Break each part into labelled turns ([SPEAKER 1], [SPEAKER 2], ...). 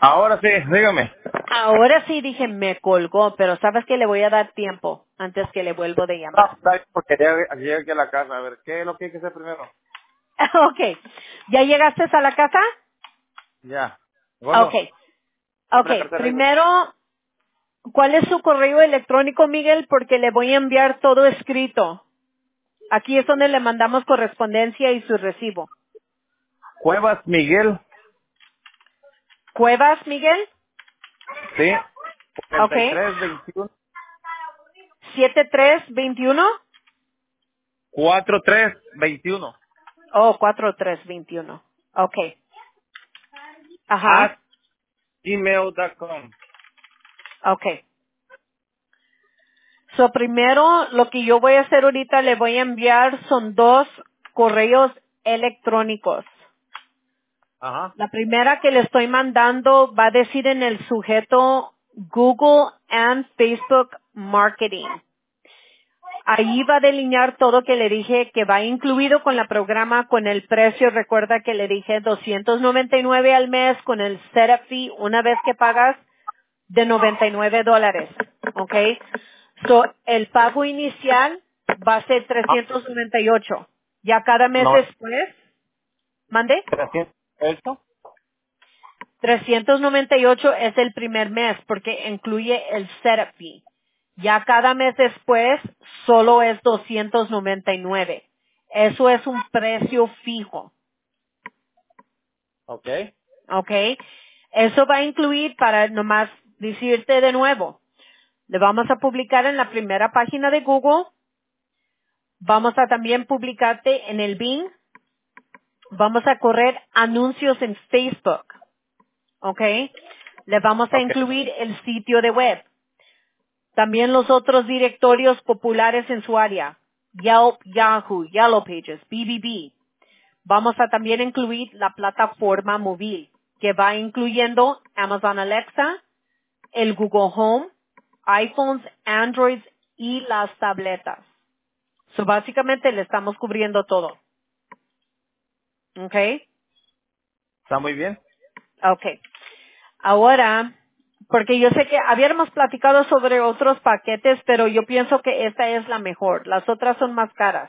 [SPEAKER 1] Ahora sí, dígame.
[SPEAKER 2] Ahora sí dije, me colgó, pero sabes que le voy a dar tiempo antes que le vuelvo de
[SPEAKER 1] No,
[SPEAKER 2] llamar.
[SPEAKER 1] está bien, porque llegué aquí a la casa. A ver, ¿qué es lo que hay que hacer primero?
[SPEAKER 2] Ok. ¿Ya llegaste a la casa?
[SPEAKER 1] Ya.
[SPEAKER 2] Ok.
[SPEAKER 1] Gordo,
[SPEAKER 2] Ok.
[SPEAKER 1] la cartera ahí.
[SPEAKER 2] Primero, ¿cuál es su correo electrónico, Miguel? Porque le voy a enviar todo escrito. Aquí es donde le mandamos correspondencia y su recibo.
[SPEAKER 1] Cuevas Miguel,
[SPEAKER 2] ¿Cuevas, Miguel?
[SPEAKER 1] sí.
[SPEAKER 2] Ok.
[SPEAKER 1] 4321
[SPEAKER 2] 7321.
[SPEAKER 1] 4321
[SPEAKER 2] Oh, 4321. Ok. Ajá.
[SPEAKER 1] at gmail.com.
[SPEAKER 2] Ok. So, primero, lo que yo voy a hacer ahorita, le voy a enviar son dos correos electrónicos.
[SPEAKER 1] Ajá.
[SPEAKER 2] La primera que le estoy mandando va a decir en el sujeto Google and Facebook Marketing. Ahí va a delinear todo que le dije que va incluido con la programa, con el precio. Recuerda que le dije 299 al mes con el setup fee una vez que pagas de $99. ¿Ok? So, el pago inicial va a ser
[SPEAKER 1] Ah,
[SPEAKER 2] 398. Ya cada mes
[SPEAKER 1] no,
[SPEAKER 2] después, mande,
[SPEAKER 1] 300. ¿Esto?
[SPEAKER 2] 398 es el primer mes porque incluye el setup fee. Ya cada mes después solo es 299. Eso es un precio fijo.
[SPEAKER 1] Ok.
[SPEAKER 2] ¿Ok? Eso va a incluir, para nomás decirte de nuevo, le vamos a publicar en la primera página de Google. Vamos a también publicarte en el Bing. Vamos a correr anuncios en Facebook. ¿Ok? Le vamos a
[SPEAKER 1] Ok.
[SPEAKER 2] incluir el sitio de web. También los otros directorios populares en su área. Yelp, Yahoo, Yellow Pages, BBB. Vamos a también incluir la plataforma móvil, que va incluyendo Amazon Alexa, el Google Home, iPhones, Androids y las tabletas. So, básicamente le estamos cubriendo todo. ¿Ok?
[SPEAKER 1] ¿Está muy bien?
[SPEAKER 2] Ok. Ahora, porque yo sé que habíamos platicado sobre otros paquetes, pero yo pienso que esta es la mejor. Las otras son más caras.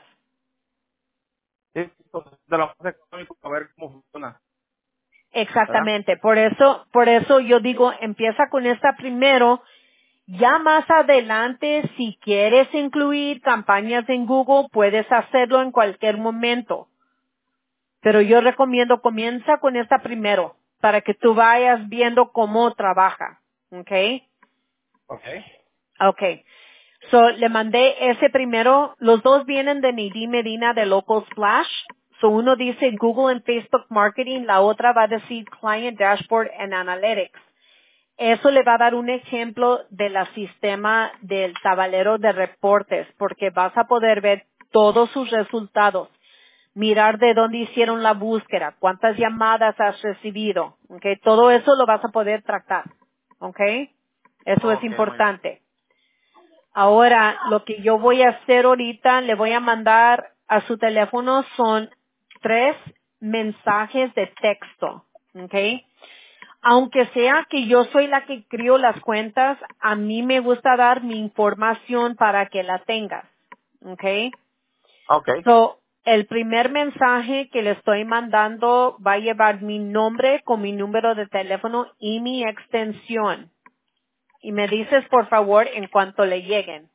[SPEAKER 1] Sí, pues, de lo más económico, a ver cómo funciona. ¿Verdad?
[SPEAKER 2] Exactamente. Por eso yo digo, empieza con esta primero. Ya más adelante, si quieres incluir campañas en Google, puedes hacerlo en cualquier momento. Pero yo recomiendo comienza con esta primero, para que tú vayas viendo cómo trabaja. ¿Ok?
[SPEAKER 1] Ok.
[SPEAKER 2] Okay. So, le mandé ese primero. Los dos vienen de Nidhi Medina de Local Splash. So, uno dice Google and Facebook Marketing, la otra va a decir Client Dashboard and Analytics. Eso le va a dar un ejemplo del sistema del tablero de reportes, porque vas a poder ver todos sus resultados, mirar de dónde hicieron la búsqueda, cuántas llamadas has recibido, ¿ok? Todo eso lo vas a poder tratar, ¿ok? Eso es
[SPEAKER 1] Ok, muy bien.
[SPEAKER 2] importante. Ahora, lo que yo voy a hacer ahorita, le voy a mandar a su teléfono son 3 mensajes de texto, ¿ok? Aunque sea que yo soy la que crío las cuentas, a mí me gusta dar mi información para que la tengas, ¿ok?
[SPEAKER 1] Ok.
[SPEAKER 2] So, el primer mensaje que le estoy mandando va a llevar mi nombre con mi número de teléfono y mi extensión. Y me dices, por favor, en cuanto le lleguen.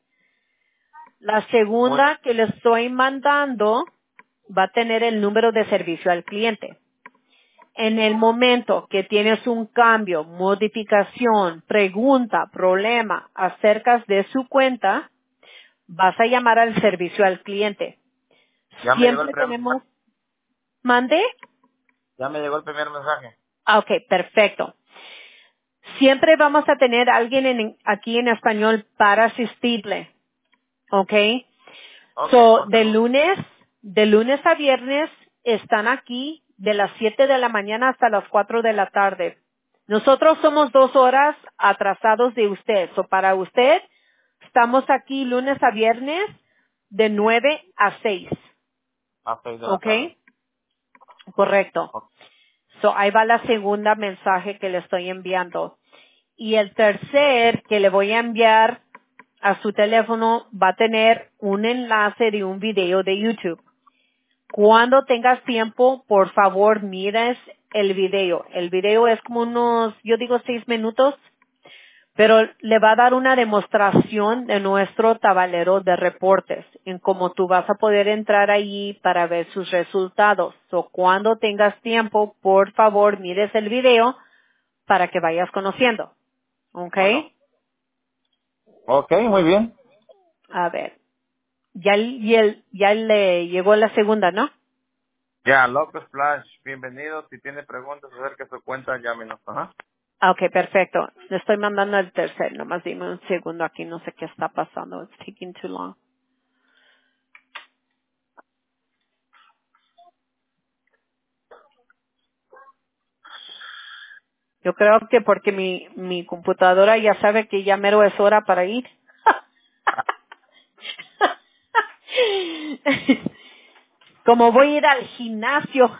[SPEAKER 2] La
[SPEAKER 1] Muy,
[SPEAKER 2] segunda que le estoy mandando va a tener el número de servicio al cliente. En el momento que tienes un cambio, modificación, pregunta, problema acerca de su cuenta, vas a llamar al servicio al cliente.
[SPEAKER 1] ya me llegó el
[SPEAKER 2] Siempre
[SPEAKER 1] primer
[SPEAKER 2] tenemos,
[SPEAKER 1] mensaje.
[SPEAKER 2] ¿mande?
[SPEAKER 1] Ya me llegó el primer mensaje.
[SPEAKER 2] Ah, ok, perfecto. Siempre vamos a tener alguien aquí en español para asistirle, ¿ok?
[SPEAKER 1] Ok,
[SPEAKER 2] So,
[SPEAKER 1] no tengo.
[SPEAKER 2] de lunes a viernes están aquí de las 7 de la mañana hasta las 4 de la tarde. Nosotros somos 2 horas atrasados de usted. So, para usted, estamos aquí lunes a viernes de 9 a 6.
[SPEAKER 1] A 6 de la
[SPEAKER 2] ¿Ok?
[SPEAKER 1] tarde.
[SPEAKER 2] Correcto.
[SPEAKER 1] Ok.
[SPEAKER 2] So, ahí va la segunda mensaje que le estoy enviando. Y el tercer que le voy a enviar a su teléfono va a tener un enlace de un video de YouTube. Cuando tengas tiempo, por favor, mires el video. El video es como unos, yo digo 6 minutos, pero le va a dar una demostración de nuestro tablero de reportes, en cómo tú vas a poder entrar ahí para ver sus resultados. So, cuando tengas tiempo, por favor, mires el video para que vayas conociendo. ¿Ok?
[SPEAKER 1] Bueno. Ok, muy bien.
[SPEAKER 2] A ver. Ya le llegó la segunda, ¿no?
[SPEAKER 1] Ya, López Flash, bienvenido. Si tiene preguntas acerca de su cuenta, llámenos. Ajá.
[SPEAKER 2] Ah, ok, perfecto. Le estoy mandando el tercer. Nomás dime un segundo aquí. No sé qué está pasando. It's taking too long. Yo creo que porque mi computadora ya sabe que ya mero es hora para ir. Como voy a ir al gimnasio.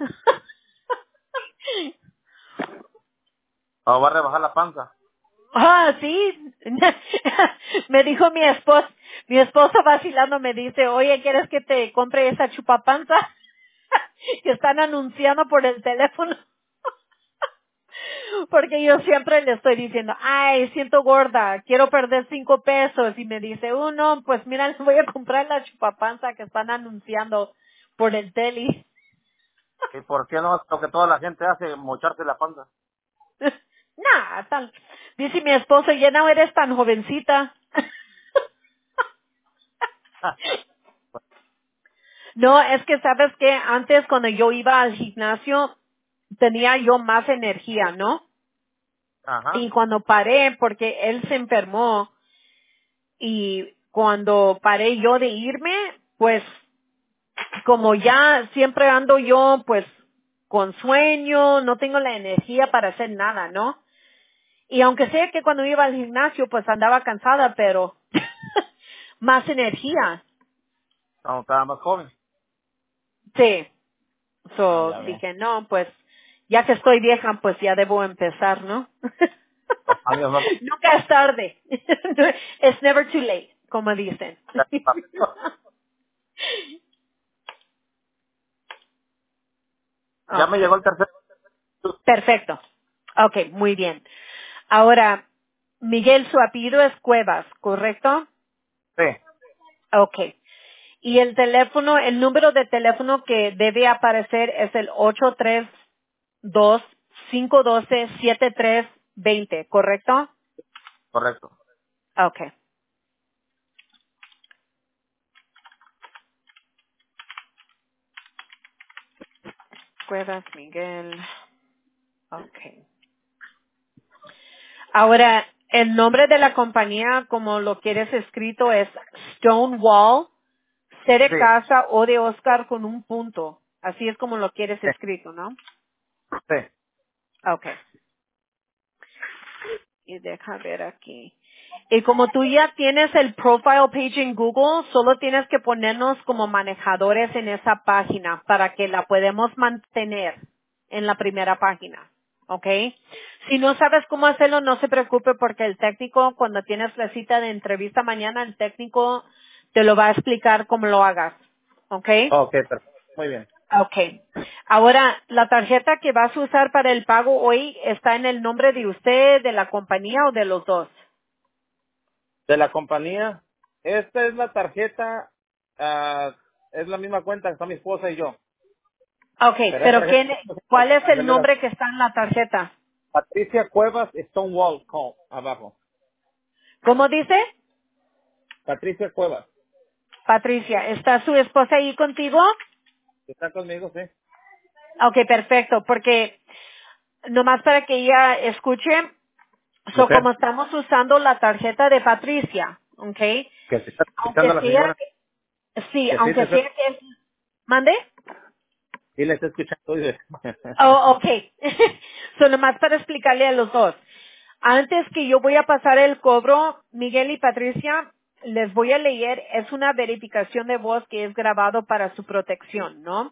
[SPEAKER 1] ¿O va a rebajar la panza?
[SPEAKER 2] Ah, sí. Me dijo mi esposo vacilando me dice, oye, ¿quieres que te compre esa chupapanza? Que están anunciando por el teléfono. Porque yo siempre le estoy diciendo, ay, siento gorda, quiero perder 5 pesos. Y me dice, no, pues mira, les voy a comprar la chupapanza que están anunciando por el tele.
[SPEAKER 1] ¿Y por qué no lo que toda la gente hace, mocharse la panza?
[SPEAKER 2] Nah, tal. Dice mi esposo, ya no eres tan jovencita. No, es que sabes que antes cuando yo iba al gimnasio tenía yo más energía, ¿no?
[SPEAKER 1] Ajá.
[SPEAKER 2] Y cuando paré, porque él se enfermó, y cuando paré yo de irme, pues como ya siempre ando yo pues con sueño, no tengo la energía para hacer nada, ¿no? Y aunque sé que cuando iba al gimnasio pues andaba cansada, pero más energía.
[SPEAKER 1] Cuando estaba más joven.
[SPEAKER 2] Sí.
[SPEAKER 1] Ah,
[SPEAKER 2] So
[SPEAKER 1] ya ve.
[SPEAKER 2] dije, no, pues ya que estoy vieja pues ya debo empezar, ¿no?
[SPEAKER 1] Los años no
[SPEAKER 2] Nunca es tarde. It's never too late, como dicen.
[SPEAKER 1] Ya me
[SPEAKER 2] Okay.
[SPEAKER 1] llegó el tercer.
[SPEAKER 2] Perfecto. Okay, muy bien. Ahora, Miguel, su apellido es Cuevas, ¿correcto?
[SPEAKER 1] Sí,
[SPEAKER 2] Okay. Y el teléfono, el número de teléfono que debe aparecer es el 832-512-7320, ¿correcto?
[SPEAKER 1] correcto.
[SPEAKER 2] Okay. Cuevas, Miguel. Okay. Ahora, el nombre de la compañía, como lo quieres escrito, es Stonewall, C de
[SPEAKER 1] Sí,
[SPEAKER 2] casa o de Oscar con un punto. Así es como lo quieres
[SPEAKER 1] sí,
[SPEAKER 2] escrito, ¿no?
[SPEAKER 1] sí.
[SPEAKER 2] Okay. Y deja ver aquí. Y como tú ya tienes el profile page en Google, solo tienes que ponernos como manejadores en esa página para que la podamos mantener en la primera página. ¿Ok? Si no sabes cómo hacerlo, no se preocupe porque el técnico, cuando tienes la cita de entrevista mañana, el técnico te lo va a explicar cómo lo hagas. ¿Ok?
[SPEAKER 1] Ok, perfecto. Muy bien.
[SPEAKER 2] Okay. Ahora, la tarjeta que vas a usar para el pago hoy está en el nombre de usted, de la compañía o de los dos.
[SPEAKER 1] De la compañía, esta es la tarjeta, es la misma cuenta que está mi esposa y yo.
[SPEAKER 2] Okay,
[SPEAKER 1] Pero esa
[SPEAKER 2] pero
[SPEAKER 1] tarjeta,
[SPEAKER 2] ¿cuál es el
[SPEAKER 1] la
[SPEAKER 2] nombre que está en la tarjeta?
[SPEAKER 1] Patricia Cuevas Stonewall Call, abajo.
[SPEAKER 2] ¿Cómo dice?
[SPEAKER 1] Patricia Cuevas.
[SPEAKER 2] Patricia, ¿está su esposa ahí contigo?
[SPEAKER 1] ¿Está conmigo? Sí.
[SPEAKER 2] Okay, perfecto, porque nomás para que ella escuche, como
[SPEAKER 1] Mujer,
[SPEAKER 2] estamos usando la tarjeta de Patricia, okay,
[SPEAKER 1] que se está escuchando
[SPEAKER 2] aunque
[SPEAKER 1] a la
[SPEAKER 2] sea,
[SPEAKER 1] señora,
[SPEAKER 2] sí,
[SPEAKER 1] que sí te
[SPEAKER 2] aunque
[SPEAKER 1] está,
[SPEAKER 2] sea que, ¿mande?
[SPEAKER 1] sí le está escuchando. Dice.
[SPEAKER 2] Oh, okay. So, nomás para explicarle a los dos. Antes que yo voy a pasar el cobro, Miguel y Patricia, les voy a leer, es una verificación de voz que es grabado para su protección, ¿no?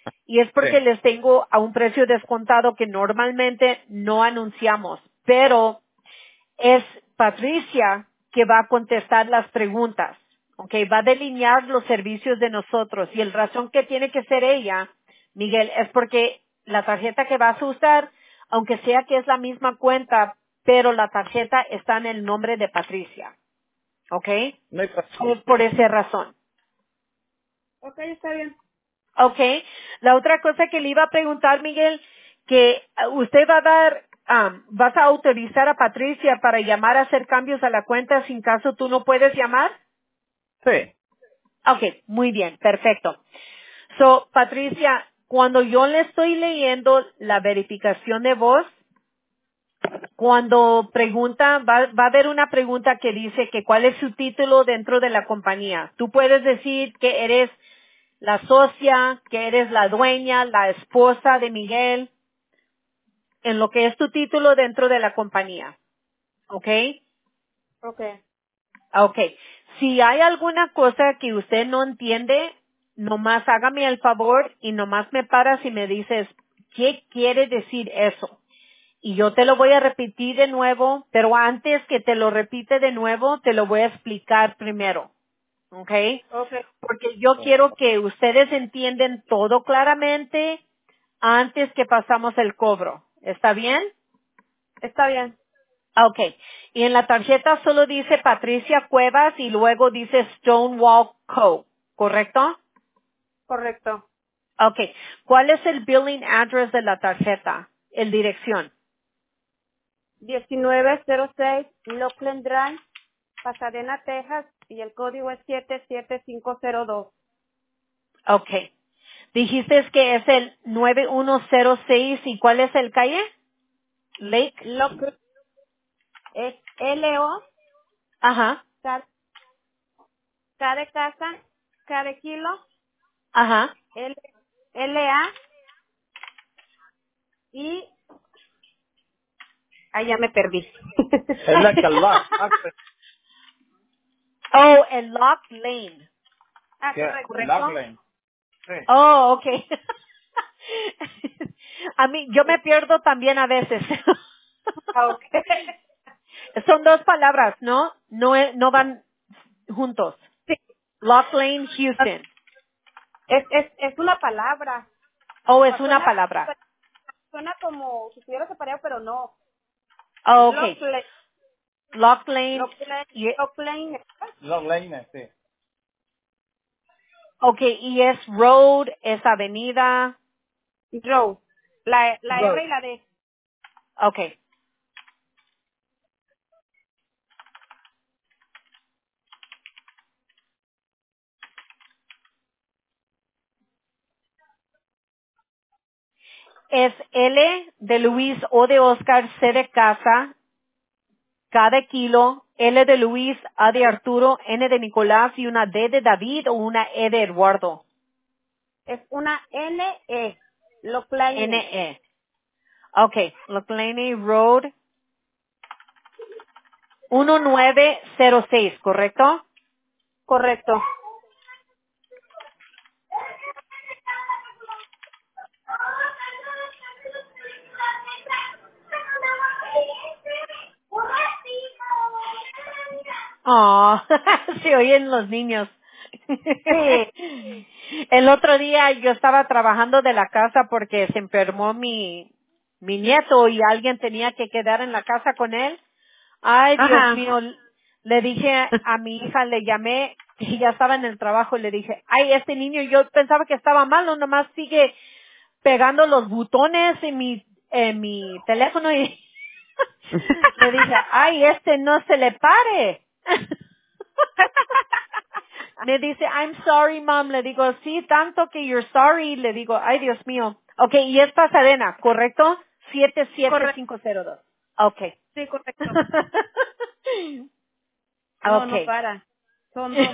[SPEAKER 2] Y es porque
[SPEAKER 1] Sí.
[SPEAKER 2] les tengo a un precio descontado que normalmente no anunciamos. Pero es Patricia que va a contestar las preguntas. ¿Ok? Va a delinear los servicios de nosotros. Y el razón que tiene que ser ella, Miguel, es porque la tarjeta que vas a usar, aunque sea que es la misma cuenta, pero la tarjeta está en el nombre de Patricia. ¿Ok?
[SPEAKER 1] No hay problema.
[SPEAKER 2] Es por esa razón.
[SPEAKER 3] Ok, está bien.
[SPEAKER 2] ¿Ok? La otra cosa que le iba a preguntar, Miguel, que usted va a dar, vas a autorizar a Patricia para llamar a hacer cambios a la cuenta sin caso tú no puedes llamar.
[SPEAKER 1] Sí.
[SPEAKER 2] Ok, muy bien, perfecto. So, Patricia, cuando yo le estoy leyendo la verificación de voz, cuando pregunta, va a haber una pregunta que dice que cuál es su título dentro de la compañía. Tú puedes decir que eres la socia, que eres la dueña, la esposa de Miguel, en lo que es tu título dentro de la compañía. ¿Ok?
[SPEAKER 3] Ok.
[SPEAKER 2] Ok. Si hay alguna cosa que usted no entiende, nomás hágame el favor y nomás me paras y me dices, ¿qué quiere decir eso? Y yo te lo voy a repetir de nuevo, pero antes que te lo repite de nuevo, te lo voy a explicar primero. ¿Ok?
[SPEAKER 3] Ok.
[SPEAKER 2] Porque yo quiero que ustedes entiendan todo claramente antes que pasamos el cobro. ¿Está bien?
[SPEAKER 3] Está bien.
[SPEAKER 2] Ok. Y en la tarjeta solo dice Patricia Cuevas y luego dice Stonewall Co. ¿Correcto?
[SPEAKER 3] Correcto.
[SPEAKER 2] Ok. ¿Cuál es el billing address de la tarjeta? El dirección.
[SPEAKER 3] 1906 Lockland Drive, Pasadena, Texas, y el código es 77502.
[SPEAKER 2] Ok. Dijiste que es el 9106 y ¿cuál es el calle? Lake.
[SPEAKER 3] Lockland es LO,
[SPEAKER 2] Ajá.
[SPEAKER 3] K, K de casa, K de kilo,
[SPEAKER 2] Ajá.
[SPEAKER 3] L, LA, y ahí ya me perdí.
[SPEAKER 1] Es la calva.
[SPEAKER 2] Oh, el Lock Lane.
[SPEAKER 3] Ah, correcto.
[SPEAKER 1] Loughlin. Sí.
[SPEAKER 2] Oh, okay. A mí, yo me pierdo también a veces.
[SPEAKER 3] Ah, ok.
[SPEAKER 2] Son dos palabras, ¿no? No, no van juntos.
[SPEAKER 3] Sí,
[SPEAKER 2] Lock Lane, Houston.
[SPEAKER 3] es una palabra.
[SPEAKER 2] Oh, es una
[SPEAKER 3] Suena,
[SPEAKER 2] palabra.
[SPEAKER 3] suena como si estuviera separado, pero no.
[SPEAKER 2] Oh, okay.
[SPEAKER 3] Lockland,
[SPEAKER 2] Lock Lane.
[SPEAKER 3] Lockland,
[SPEAKER 2] Y,
[SPEAKER 3] Lockland
[SPEAKER 1] Loughlin, sí.
[SPEAKER 2] okay, y es road, es avenida,
[SPEAKER 3] Road. La
[SPEAKER 2] road.
[SPEAKER 3] R y la D.
[SPEAKER 2] Okay. Es L de Luis, O de Oscar, C de casa, K de kilo, L de Luis, A de Arturo, N de Nicolás y una D de David o una E de Eduardo.
[SPEAKER 3] Es una NE. Lockland.
[SPEAKER 2] N-E. Okay. Loclaney Road 1906, ¿correcto?
[SPEAKER 3] Correcto.
[SPEAKER 2] Oh, se oyen los niños.
[SPEAKER 3] Sí.
[SPEAKER 2] El otro día yo estaba trabajando de la casa porque se enfermó mi nieto y alguien tenía que quedar en la casa con él. Ay, Dios
[SPEAKER 3] Ajá.
[SPEAKER 2] mío, le dije a mi hija, le llamé, y ya estaba en el trabajo, y le dije, ay, este niño, yo pensaba que estaba malo, nomás sigue pegando los botones en mi teléfono y le dije, ay, este no se le pare. Me dice, I'm sorry, mom. Le digo, sí, tanto que you're sorry. Le digo, ay, Dios mío. Okay, y es Pasadena, ¿correcto?
[SPEAKER 3] Correcto.
[SPEAKER 2] 77502. Okay.
[SPEAKER 3] Sí, correcto. No, no
[SPEAKER 2] Okay.
[SPEAKER 3] para. Son dos.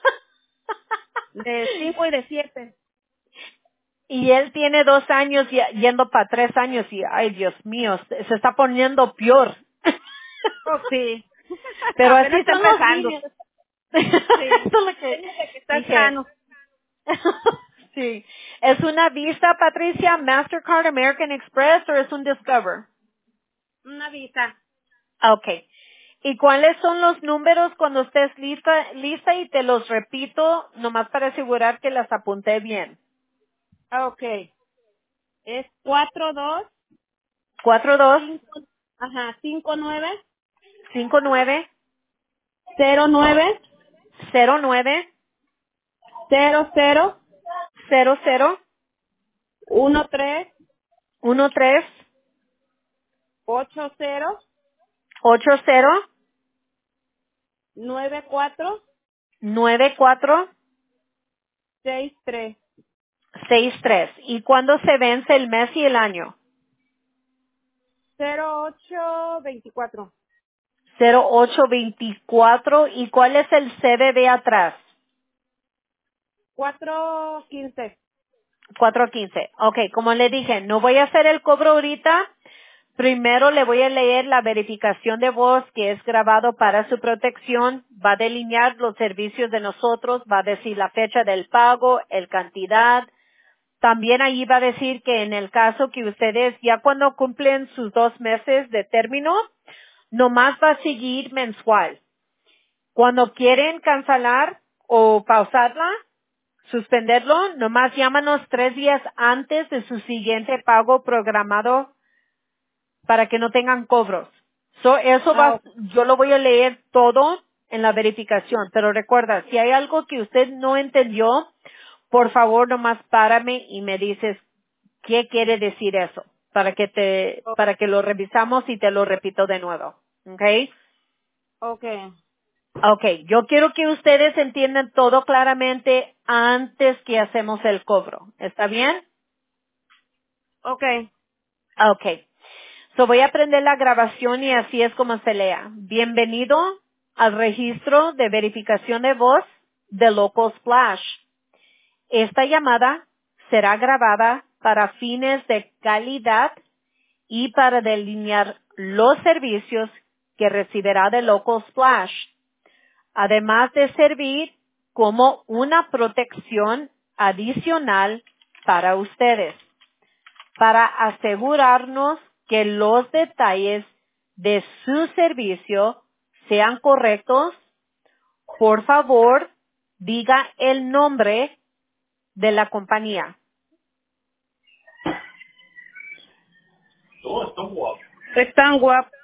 [SPEAKER 3] De 5 y de 7.
[SPEAKER 2] Y él tiene 2 años yendo para 3 años y, ay, Dios mío, se está poniendo peor.
[SPEAKER 3] Oh, sí.
[SPEAKER 2] Pero
[SPEAKER 3] Apenas
[SPEAKER 2] así
[SPEAKER 3] está
[SPEAKER 2] son los
[SPEAKER 3] empezando.
[SPEAKER 2] niños.
[SPEAKER 3] Sí.
[SPEAKER 2] Eso es lo que
[SPEAKER 3] Fíjese que está
[SPEAKER 2] dije.
[SPEAKER 3] sano.
[SPEAKER 2] Sí. ¿Es una Visa, Patricia, Mastercard, American Express o es un Discover?
[SPEAKER 3] Una Visa.
[SPEAKER 2] Okay. ¿Y cuáles son los números cuando estés lista y te los repito nomás para asegurar que las apunté bien?
[SPEAKER 3] Ok. Es 42
[SPEAKER 2] 42
[SPEAKER 3] 5, ajá, 59
[SPEAKER 2] 59
[SPEAKER 3] 09
[SPEAKER 2] 09
[SPEAKER 3] 00
[SPEAKER 2] 00
[SPEAKER 3] 13
[SPEAKER 2] 13
[SPEAKER 3] 80
[SPEAKER 2] 80
[SPEAKER 3] 94
[SPEAKER 2] 94
[SPEAKER 3] 63
[SPEAKER 2] 63. ¿Y cuándo se vence el mes y el año?
[SPEAKER 3] 0824
[SPEAKER 2] 0824. ¿Y cuál es el CVV atrás?
[SPEAKER 3] 415.
[SPEAKER 2] 415. Ok, como le dije, no voy a hacer el cobro ahorita. Primero le voy a leer la verificación de voz que es grabado para su protección. Va a delinear los servicios de nosotros, va a decir la fecha del pago, el cantidad. También ahí va a decir que en el caso que ustedes ya cuando cumplen sus 2 meses de término, nomás va a seguir mensual. Cuando quieren cancelar o pausarla, suspenderlo, nomás llámanos 3 días antes de su siguiente pago programado para que no tengan cobros.
[SPEAKER 3] Ah,
[SPEAKER 2] Yo lo voy a leer todo en la verificación, pero recuerda, si hay algo que usted no entendió, por favor nomás párame y me dices qué quiere decir eso, para que lo revisamos y te lo repito de nuevo. ¿Ok?
[SPEAKER 3] ok.
[SPEAKER 2] Okay, yo quiero que ustedes entiendan todo claramente antes que hacemos el cobro. ¿Está bien?
[SPEAKER 3] Ok.
[SPEAKER 2] Okay. So voy a prender la grabación y así es como se lea. Bienvenido al registro de verificación de voz de Local Splash. Esta llamada será grabada para fines de calidad y para delinear los servicios que recibirá de Local Splash, además de servir como una protección adicional para ustedes, para asegurarnos que los detalles de su servicio sean correctos. Por favor, diga el nombre de la compañía.
[SPEAKER 3] Están guapos.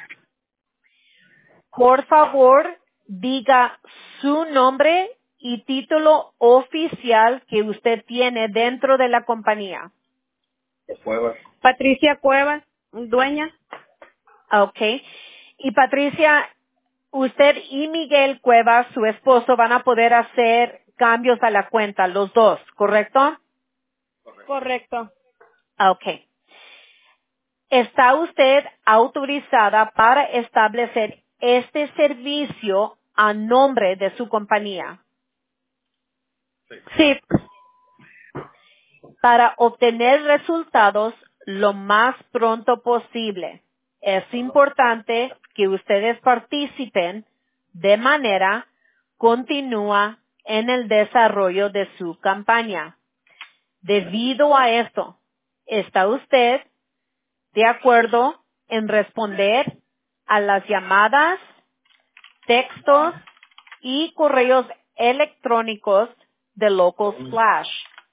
[SPEAKER 2] Por favor, diga su nombre y título oficial que usted tiene dentro de la compañía.
[SPEAKER 3] Patricia Cuevas, dueña.
[SPEAKER 2] Okay. Y Patricia, usted y Miguel Cuevas, su esposo, van a poder hacer cambios a la cuenta, los dos, ¿correcto?
[SPEAKER 3] Correcto.
[SPEAKER 2] Okay. ¿Está usted autorizada para establecer este servicio a nombre de su compañía?
[SPEAKER 3] Sí.
[SPEAKER 2] Para obtener resultados lo más pronto posible, es importante que ustedes participen de manera continua en el desarrollo de su campaña. Debido a esto, ¿está usted de acuerdo en responder a las llamadas, textos y correos electrónicos de Local Splash?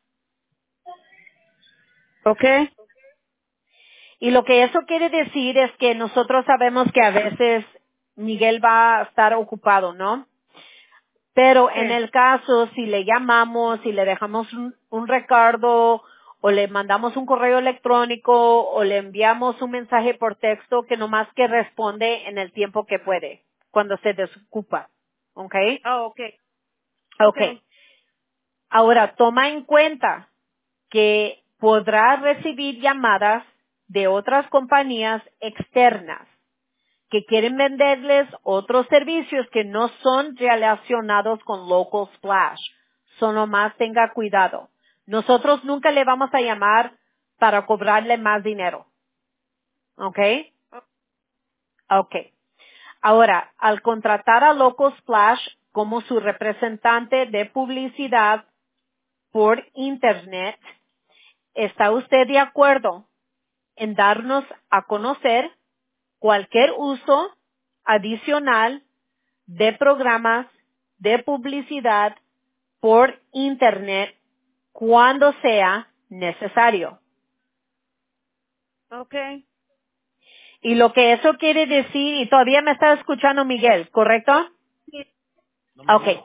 [SPEAKER 3] Ok.
[SPEAKER 2] Y lo que eso quiere decir es que nosotros sabemos que a veces Miguel va a estar ocupado, ¿no? Pero en
[SPEAKER 3] Sí.
[SPEAKER 2] el caso, si le llamamos, si le dejamos un recado, o le mandamos un correo electrónico, o le enviamos un mensaje por texto que nomás que responde en el tiempo que puede, cuando se desocupa. ¿Ok?
[SPEAKER 3] Ah, ok. Ok.
[SPEAKER 2] Ok. Ahora, toma en cuenta que podrá recibir llamadas de otras compañías externas que quieren venderles otros servicios que no son relacionados con Local Splash. Solo más tenga cuidado. Nosotros nunca le vamos a llamar para cobrarle más dinero. ¿Ok? Ok. Ahora, al contratar a Local Splash como su representante de publicidad por Internet, ¿está usted de acuerdo en darnos a conocer cualquier uso adicional de programas de publicidad por Internet cuando sea necesario?
[SPEAKER 3] Okay.
[SPEAKER 2] Y lo que eso quiere decir, y todavía me está escuchando Miguel, ¿correcto?
[SPEAKER 3] Sí.
[SPEAKER 2] Okay.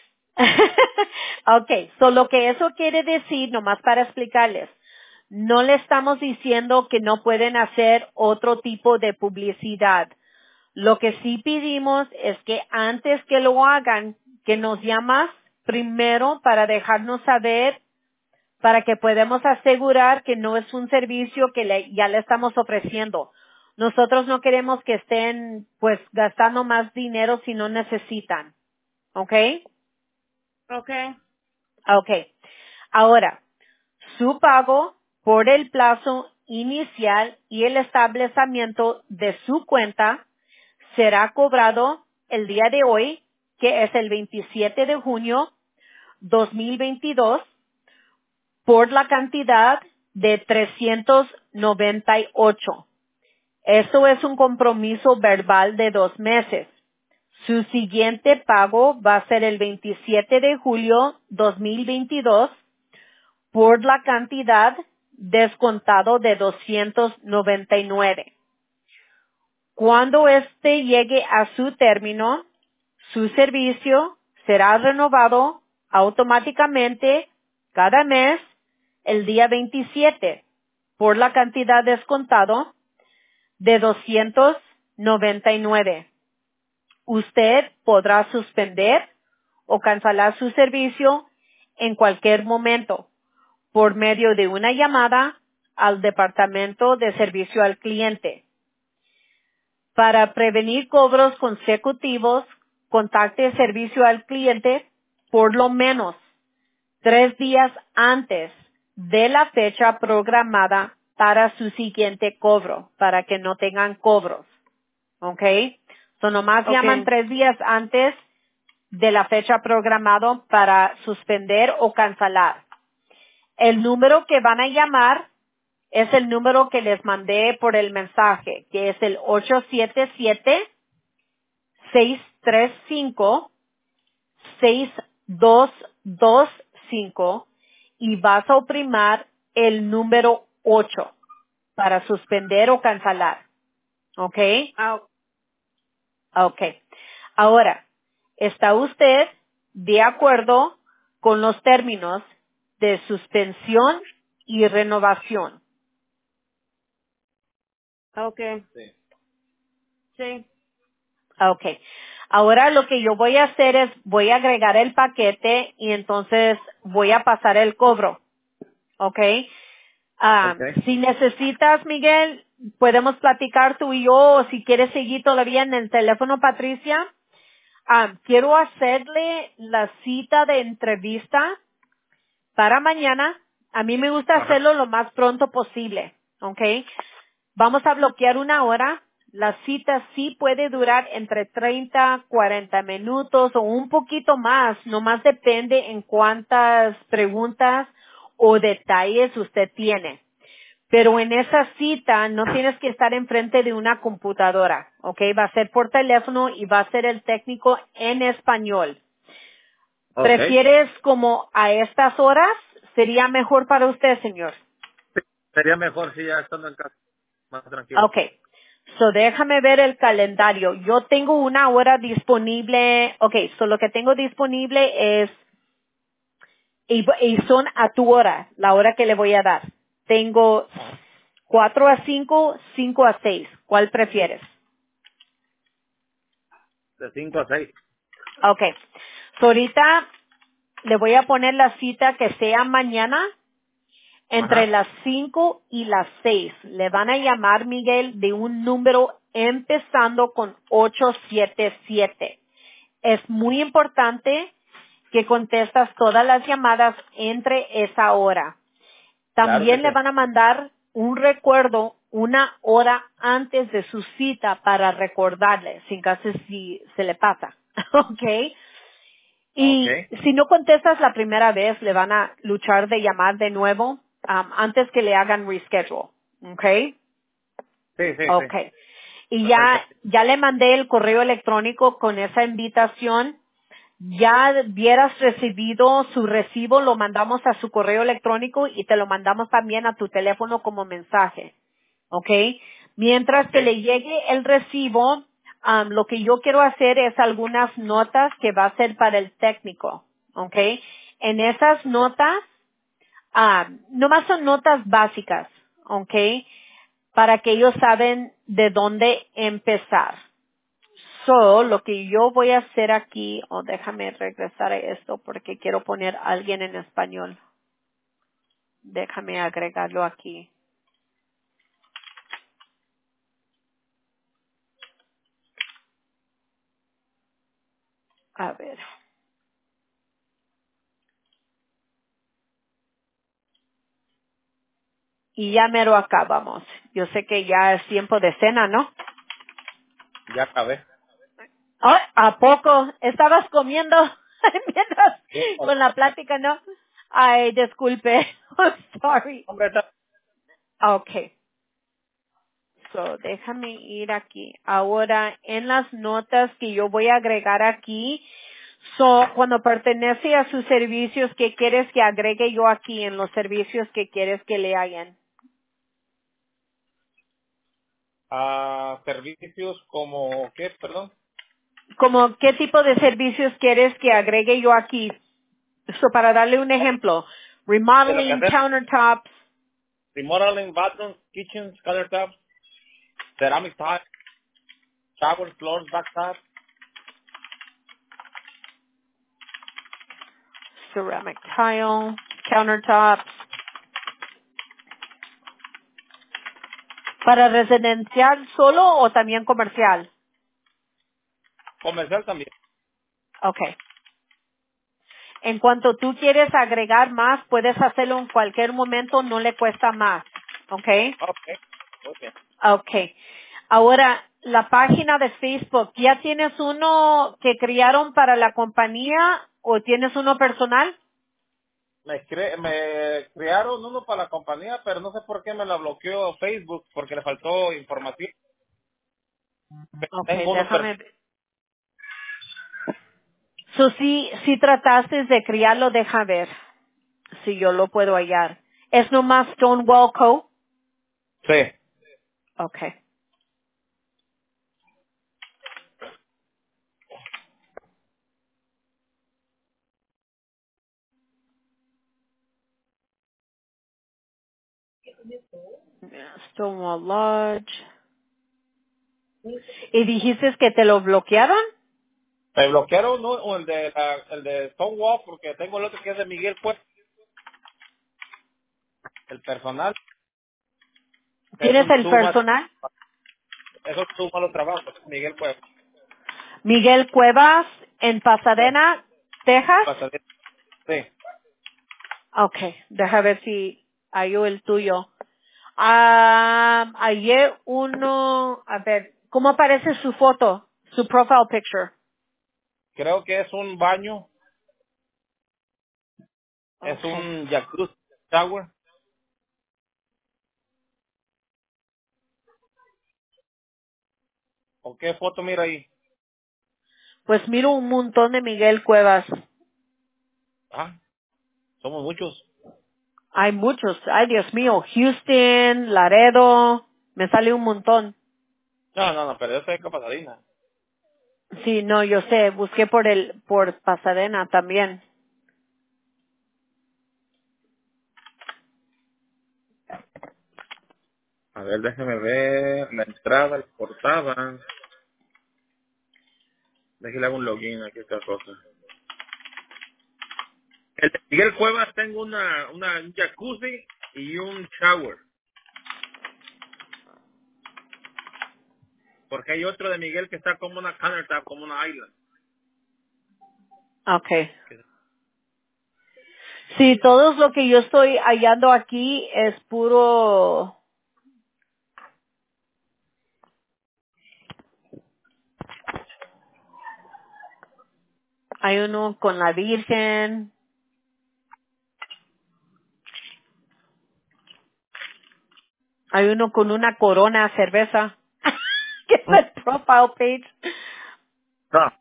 [SPEAKER 2] Okay, so lo que eso quiere decir, nomás para explicarles, no le estamos diciendo que no pueden hacer otro tipo de publicidad. Lo que sí pedimos es que antes que lo hagan, que nos llamas primero para dejarnos saber, para que podamos asegurar que no es un servicio que ya le estamos ofreciendo. Nosotros no queremos que estén pues gastando más dinero si no necesitan. ¿Ok?
[SPEAKER 3] Okay.
[SPEAKER 2] Ok. Ahora, su pago por el plazo inicial y el establecimiento de su cuenta será cobrado el día de hoy, que es el 27 de junio 2022, por la cantidad de 398. Esto es un compromiso verbal de 2 meses. Su siguiente pago va a ser el 27 de julio 2022 por la cantidad descontado de 299. Cuando este llegue a su término, su servicio será renovado automáticamente cada mes el día 27 por la cantidad descontado de 299. Usted podrá suspender o cancelar su servicio en cualquier momento por medio de una llamada al Departamento de Servicio al Cliente. Para prevenir cobros consecutivos, contacte Servicio al Cliente por lo menos 3 días antes de la fecha programada para su siguiente cobro, para que no tengan cobros. ¿Ok? So nomás llaman
[SPEAKER 3] Okay.
[SPEAKER 2] 3 días antes de la fecha programada para suspender o cancelar. El número que van a llamar es el número que les mandé por el mensaje, que es el 877-635-6225 y vas a oprimir el número 8 para suspender o cancelar. ¿Ok?
[SPEAKER 3] Ah,
[SPEAKER 2] Ok. Ahora, ¿está usted de acuerdo con los términos de suspensión y renovación?
[SPEAKER 3] okay.
[SPEAKER 1] Sí.
[SPEAKER 3] Sí.
[SPEAKER 2] Ok. Ahora lo que yo voy a hacer es voy a agregar el paquete y entonces voy a pasar el cobro. Ok.
[SPEAKER 1] Okay.
[SPEAKER 2] Si necesitas, Miguel, podemos platicar tú y yo, o si quieres seguir todavía en el teléfono, Patricia. Quiero hacerle la cita de entrevista para mañana. A mí me gusta
[SPEAKER 1] Ajá.
[SPEAKER 2] hacerlo lo más pronto posible, ¿ok? Vamos a bloquear una hora. La cita sí puede durar entre 30, 40 minutos o un poquito más. Nomás depende en cuántas preguntas o detalles usted tiene. Pero en esa cita no tienes que estar enfrente de una computadora, ¿ok? Va a ser por teléfono y va a ser el técnico en español.
[SPEAKER 1] Okay.
[SPEAKER 2] ¿Prefieres como a estas horas? ¿Sería mejor para usted, señor?
[SPEAKER 1] Sería mejor si ya estando en casa, más tranquilo.
[SPEAKER 2] Ok. So déjame ver el calendario. Yo tengo una hora disponible. Ok, so lo que tengo disponible es, y son a tu hora, la hora que le voy a dar. Tengo 4 a 5, 5 a 6. ¿Cuál prefieres?
[SPEAKER 1] De 5 a 6.
[SPEAKER 2] Ok. So ahorita le voy a poner la cita que sea mañana entre
[SPEAKER 1] Ajá.
[SPEAKER 2] las 5 y las 6. Le van a llamar, Miguel, de un número empezando con 877. Es muy importante que contestas todas las llamadas entre esa hora.
[SPEAKER 1] Claro que
[SPEAKER 2] También le
[SPEAKER 1] sí.
[SPEAKER 2] van a mandar un recuerdo una hora antes de su cita para recordarle, sin caso si se le pasa. ¿Ok? Y
[SPEAKER 1] Okay.
[SPEAKER 2] si no contestas la primera vez, le van a luchar de llamar de nuevo antes que le hagan reschedule. ¿Ok?
[SPEAKER 1] Sí, sí, sí.
[SPEAKER 2] Okay. Y
[SPEAKER 1] Perfecto.
[SPEAKER 2] ya le mandé el correo electrónico con esa invitación. Ya hubieras recibido su recibo, lo mandamos a su correo electrónico y te lo mandamos también a tu teléfono como mensaje. ¿Ok? Mientras que
[SPEAKER 1] Okay.
[SPEAKER 2] le llegue el recibo, lo que yo quiero hacer es algunas notas que va a ser para el técnico. ¿Ok? En esas notas, nomás son notas básicas. ¿Ok? Para que ellos saben de dónde empezar. So, lo que yo voy a hacer aquí, déjame regresar a esto porque quiero poner a alguien en español. Déjame agregarlo aquí. A ver. Y ya mero acabamos. Yo sé que ya es tiempo de cena, ¿no?
[SPEAKER 1] Ya acabé.
[SPEAKER 2] Ay, ¿a poco? ¿Estabas comiendo mientras
[SPEAKER 1] Sí.
[SPEAKER 2] con la plática, no? Ay, disculpe. Sorry.
[SPEAKER 1] Hombre,
[SPEAKER 2] Okay. So, déjame ir aquí. Ahora, en las notas que yo voy a agregar aquí, cuando pertenece a sus servicios, ¿qué quieres que agregue yo aquí en los servicios que quieres que le hagan?
[SPEAKER 1] servicios como, ¿qué? Perdón.
[SPEAKER 2] Como, ¿qué tipo de servicios quieres que agregue yo aquí? Para darle un ejemplo,
[SPEAKER 1] De lo que
[SPEAKER 2] remodeling
[SPEAKER 1] hacer.
[SPEAKER 2] countertops,
[SPEAKER 1] Remodeling, bathrooms, kitchens, countertops, ceramic tiles, showers, floors, bathtubs.
[SPEAKER 2] ceramic tile, countertops, para residencial solo o también comercial.
[SPEAKER 1] Comercial también.
[SPEAKER 2] Okay. En cuanto tú quieres agregar más, puedes hacerlo en cualquier momento, no le cuesta más. Okay.
[SPEAKER 1] Okay. Okay.
[SPEAKER 2] Okay. Ahora, la página de Facebook, ¿ya tienes uno que crearon para la compañía o tienes uno personal?
[SPEAKER 1] Me crearon uno para la compañía, pero no sé por qué me la bloqueó Facebook, porque le faltó información.
[SPEAKER 2] Okay,
[SPEAKER 1] Tengo uno
[SPEAKER 2] déjame ver. So, si trataste de crearlo, deja ver si yo lo puedo hallar. ¿Es nomás Stonewall Co?
[SPEAKER 1] Sí.
[SPEAKER 2] Okay. Stonewall Lodge. ¿Y dijiste que te lo bloquearon?
[SPEAKER 1] Me bloquearon o el de Stonewall, porque tengo el otro que es de Miguel Cuesta, el personal. Es
[SPEAKER 2] ¿Tienes
[SPEAKER 1] un
[SPEAKER 2] el
[SPEAKER 1] too much,
[SPEAKER 2] personal?
[SPEAKER 1] es un too malo trabajo, Miguel Cuesta.
[SPEAKER 2] Miguel Cuevas en
[SPEAKER 1] Sí.
[SPEAKER 2] Pasadena, Texas.
[SPEAKER 1] Pasadena. Sí.
[SPEAKER 2] Okay, deja ver si hay el tuyo. Ayer uno, a ver, ¿cómo aparece su foto? Su profile picture.
[SPEAKER 1] Creo que es un baño, es
[SPEAKER 2] Okay.
[SPEAKER 1] un jacuzzi shower. ¿O qué foto mira ahí?
[SPEAKER 2] Pues miro un montón de Miguel Cuevas.
[SPEAKER 1] Ah, somos muchos.
[SPEAKER 2] Hay muchos. Ay, Dios mío. Houston, Laredo. Me sale un montón.
[SPEAKER 1] No, pero yo soy de Pasadena.
[SPEAKER 2] Sí, no, yo sé. Busqué por Pasadena también.
[SPEAKER 1] A ver, déjeme ver la entrada, la portada. Déjale hago un login aquí, otra cosa. El de Miguel Cuevas tengo un jacuzzi y un shower. Porque hay otro de Miguel que está como una countertop, como una island.
[SPEAKER 2] Okay. Sí, todo lo que yo estoy hallando aquí es puro. Hay uno con la Virgen. Hay uno con una corona cerveza. ¿Qué es el profile page?
[SPEAKER 1] No.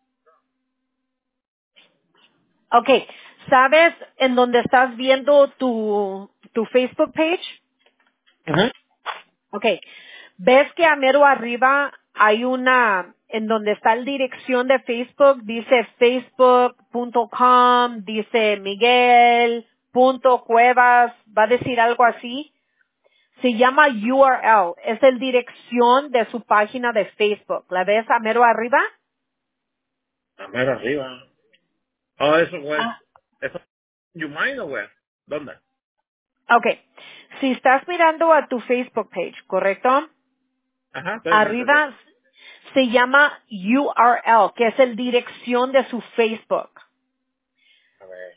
[SPEAKER 2] Okay. ¿Sabes en dónde estás viendo tu Facebook page?
[SPEAKER 1] Ujú.
[SPEAKER 2] Okay. ¿Ves que a mero arriba hay una, en donde está la dirección de Facebook, dice facebook.com, dice Miguel.cuevas, va a decir algo así? Se llama URL, es la dirección de su página de Facebook. ¿La ves a mero arriba?
[SPEAKER 1] A ver arriba. Oh, eso, güey.
[SPEAKER 2] Ah,
[SPEAKER 1] Eso. ¿You mind o güey? ¿Dónde?
[SPEAKER 2] okay. Si estás mirando a tu Facebook page, ¿correcto?
[SPEAKER 1] Ajá, estoy enfrente de ti.
[SPEAKER 2] Arriba se llama URL, que es la dirección de su Facebook.
[SPEAKER 1] A ver.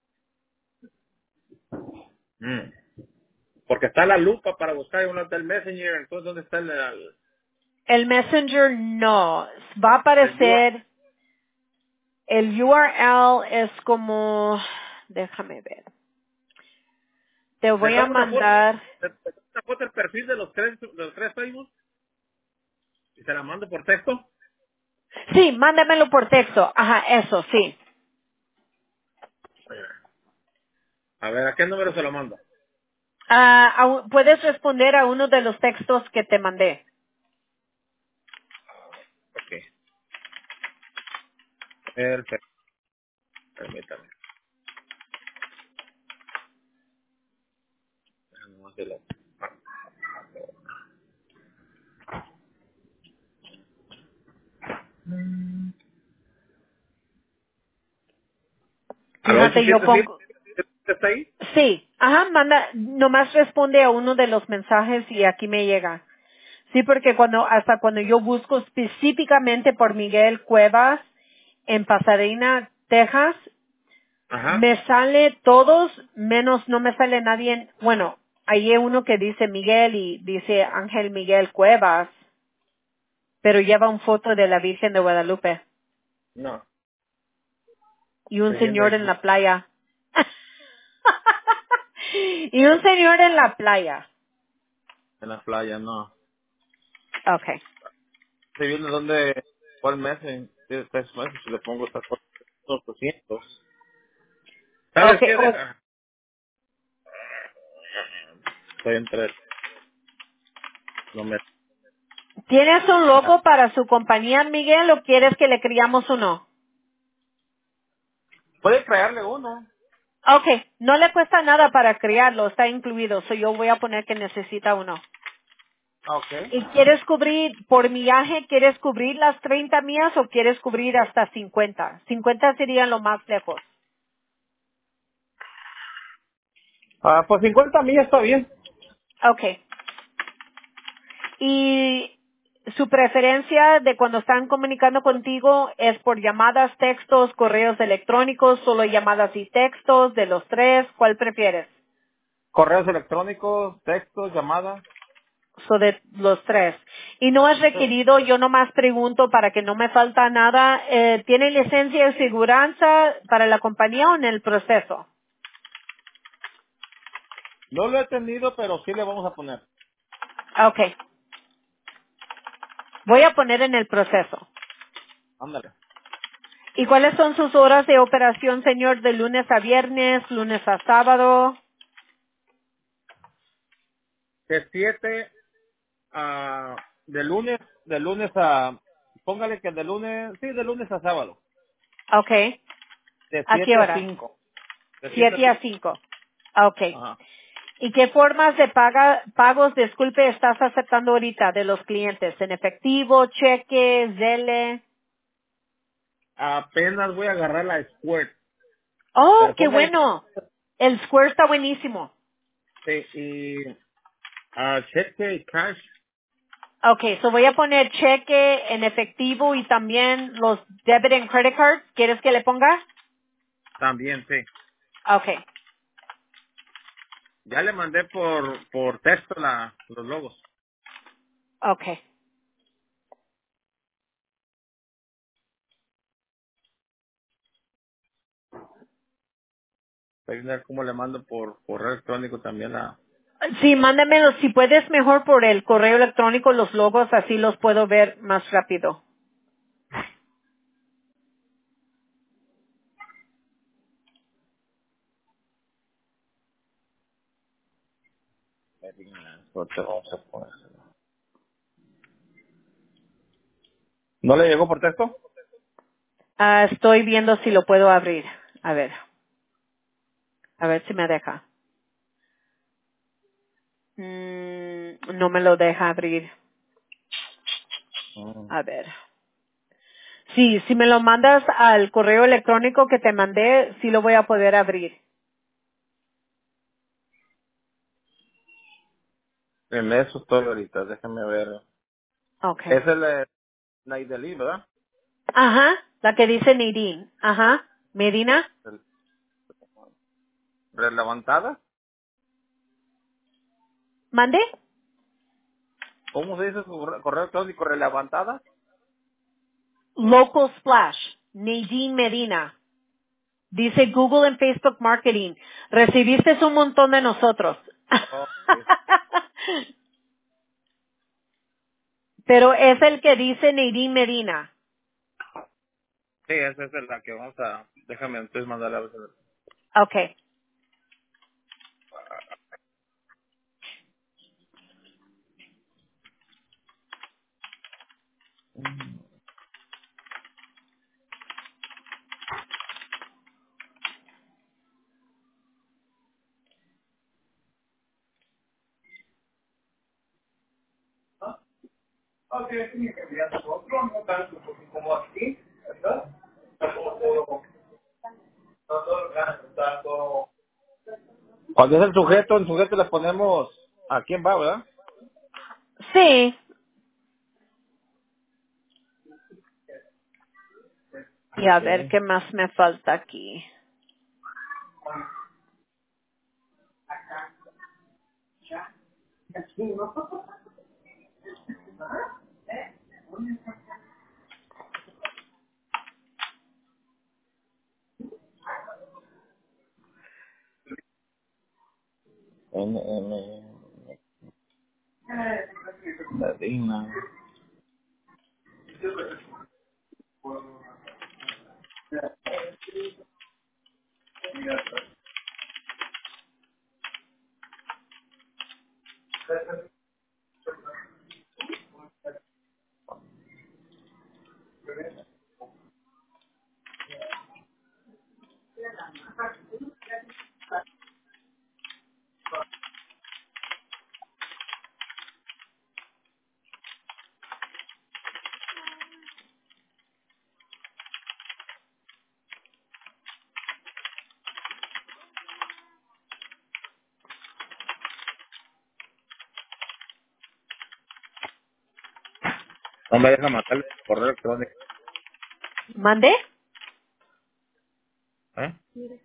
[SPEAKER 1] Porque está la lupa para buscar uno del Messenger. Entonces, ¿dónde está
[SPEAKER 2] El Messenger no. Va a
[SPEAKER 1] el URL?
[SPEAKER 2] aparecer, el URL es como, déjame ver. Te
[SPEAKER 1] Le
[SPEAKER 2] voy a
[SPEAKER 1] tomo una foto.
[SPEAKER 2] mandar.
[SPEAKER 1] Le tomo una foto del perfil de los tres Facebook y se la mando por texto.
[SPEAKER 2] Sí, mándamelo por texto. Ajá, eso, sí.
[SPEAKER 1] A ver, ¿a qué número se lo mando?
[SPEAKER 2] Puedes responder a uno de los textos que te mandé.
[SPEAKER 1] Ok. Perfecto. Permítame. No se lo- ¿Al
[SPEAKER 2] Fíjate, yo
[SPEAKER 1] 877?
[SPEAKER 2] pongo,
[SPEAKER 1] ¿Está ahí?
[SPEAKER 2] sí, ajá, manda, nomás responde a uno de los mensajes y aquí me llega. Sí, porque hasta cuando yo busco específicamente por Miguel Cuevas en Pasadena, Texas,
[SPEAKER 1] Ajá.
[SPEAKER 2] me sale todos, menos no me sale nadie, bueno, hay uno que dice Miguel y dice Ángel Miguel Cuevas, pero lleva una foto de la Virgen de Guadalupe
[SPEAKER 1] No.
[SPEAKER 2] y un
[SPEAKER 1] Estoy viendo
[SPEAKER 2] señor
[SPEAKER 1] ahí.
[SPEAKER 2] en la playa. Y un señor en la playa.
[SPEAKER 1] En la playa, no.
[SPEAKER 2] Okay.
[SPEAKER 1] Estoy viendo cuál mes, en 3 meses, si le pongo estas 800. ¿Sabes
[SPEAKER 2] Okay.
[SPEAKER 1] qué? Estoy entre, no me.
[SPEAKER 2] ¿Tienes un logo para su compañía, Miguel, o quieres que le criamos uno?
[SPEAKER 1] Puede crearle uno.
[SPEAKER 2] Okay, no le cuesta nada para criarlo, está incluido, so yo voy a poner que necesita uno.
[SPEAKER 1] Ah, ok.
[SPEAKER 2] ¿Y quieres cubrir, por millaje, quieres cubrir las 30 millas o quieres cubrir hasta 50? 50 sería lo más lejos.
[SPEAKER 1] Pues 50 millas está bien.
[SPEAKER 2] Okay. ¿Y su preferencia de cuando están comunicando contigo es por llamadas, textos, correos electrónicos, solo llamadas y textos, de los tres? ¿Cuál prefieres?
[SPEAKER 1] Correos electrónicos, textos, llamadas.
[SPEAKER 2] So de los tres. Y no es
[SPEAKER 1] Sí.
[SPEAKER 2] requerido, yo nomás pregunto para que no me falta nada. ¿Tiene licencia de seguridad para la compañía o en el proceso?
[SPEAKER 1] No lo he tenido, pero sí le vamos a poner.
[SPEAKER 2] Okay. Voy a poner en el proceso.
[SPEAKER 1] Ándale.
[SPEAKER 2] ¿Y cuáles son sus horas de operación, señor, de lunes a viernes, lunes a sábado?
[SPEAKER 1] De 7 de lunes a, póngale que de lunes a sábado.
[SPEAKER 2] Okay.
[SPEAKER 1] De
[SPEAKER 2] ¿A qué
[SPEAKER 1] 7 a
[SPEAKER 2] horas?
[SPEAKER 1] 5. De 7 a
[SPEAKER 2] 7 a
[SPEAKER 1] 5.
[SPEAKER 2] 5. Okay.
[SPEAKER 1] Ajá.
[SPEAKER 2] ¿Y qué formas de pagos, disculpe, estás aceptando ahorita de los clientes? ¿En efectivo, cheque, Zelle?
[SPEAKER 1] Apenas voy a agarrar la Squirt.
[SPEAKER 2] Oh,
[SPEAKER 1] Pero
[SPEAKER 2] qué
[SPEAKER 1] póngale
[SPEAKER 2] bueno. El Square está buenísimo.
[SPEAKER 1] y cheque y cash
[SPEAKER 2] Okay, so voy a poner cheque en efectivo y también los debit and credit cards. ¿Quieres que le ponga?
[SPEAKER 1] también, sí.
[SPEAKER 2] Okay,
[SPEAKER 1] Ya le mandé por texto los logos.
[SPEAKER 2] okay.
[SPEAKER 1] Voy a ver cómo le mando por correo electrónico también a...
[SPEAKER 2] Sí, mándamelos, si puedes mejor por el correo electrónico los logos, así los puedo ver más rápido.
[SPEAKER 1] Ahorita vamos a ponérselo. ¿No le llegó por texto?
[SPEAKER 2] Estoy viendo si lo puedo abrir. A ver si me deja. No me lo deja abrir.
[SPEAKER 1] Mm.
[SPEAKER 2] A ver. Sí, si me lo mandas al correo electrónico que te mandé, sí lo voy a poder abrir.
[SPEAKER 1] En eso estoy ahorita, déjame ver.
[SPEAKER 2] Okay.
[SPEAKER 1] Es el de Naideli, ¿verdad?
[SPEAKER 2] Ajá, la que dice Nadine. Ajá. Medina.
[SPEAKER 1] El ¿Relevantada?
[SPEAKER 2] ¿Mande?
[SPEAKER 1] ¿Cómo se dice su correo electrónico? ¿Relevantada?
[SPEAKER 2] Local Splash. Nadine Medina. Dice Google en Facebook Marketing. Recibiste un montón de nosotros.
[SPEAKER 1] Oh, sí.
[SPEAKER 2] Pero es el que dice Nadine Medina.
[SPEAKER 1] Sí, esa es la que vamos a... Déjame entonces mandarla a ver.
[SPEAKER 2] Okay.
[SPEAKER 1] Ok, sí, que envías otro, no tanto como aquí, ¿verdad? Está como todo, todo está todo. Cuando es el sujeto le ponemos a quién va, ¿verdad?
[SPEAKER 2] Sí. Y a ver
[SPEAKER 1] Ok.
[SPEAKER 2] qué más me falta aquí.
[SPEAKER 1] Medina. No me deja mandar el correo electrónico.
[SPEAKER 2] ¿Mande?
[SPEAKER 1] ¿Eh?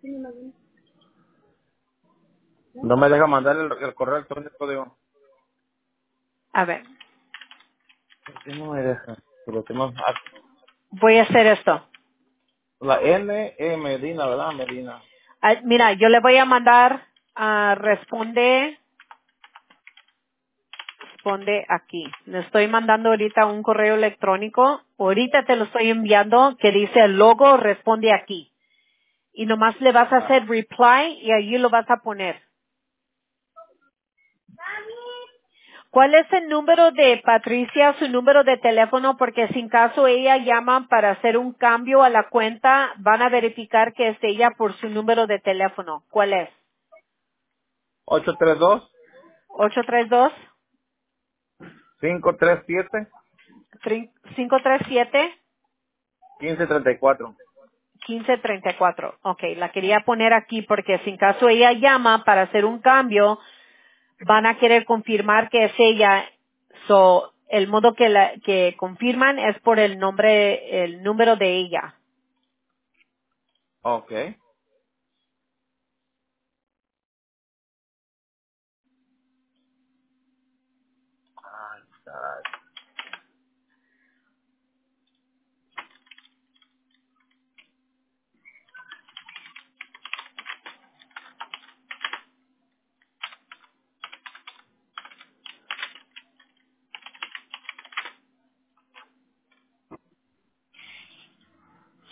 [SPEAKER 1] No me deja mandar el correo electrónico, digo.
[SPEAKER 2] A ver.
[SPEAKER 1] ¿Por qué no me deja? Si lo tengo-
[SPEAKER 2] Voy a hacer esto.
[SPEAKER 1] La Medina, ¿verdad? Medina.
[SPEAKER 2] Mira, yo le voy a mandar, responde aquí. Le estoy mandando ahorita un correo electrónico. Ahorita te lo estoy enviando que dice el logo responde aquí. Y nomás le vas a
[SPEAKER 1] Ah,
[SPEAKER 2] hacer reply y allí lo vas a poner. ¿Cuál es el número de Patricia, su número de teléfono? Porque si en caso ella llama para hacer un cambio a la cuenta, van a verificar que es ella por su número de teléfono. ¿Cuál es?
[SPEAKER 1] 832
[SPEAKER 2] 832
[SPEAKER 1] 537
[SPEAKER 2] 537
[SPEAKER 1] 1534.
[SPEAKER 2] 1534. Ok, la quería poner aquí porque si en caso ella llama para hacer un cambio, van a querer confirmar que es ella. So, el modo que confirman es por el número de ella.
[SPEAKER 1] Ok. Ay, caray.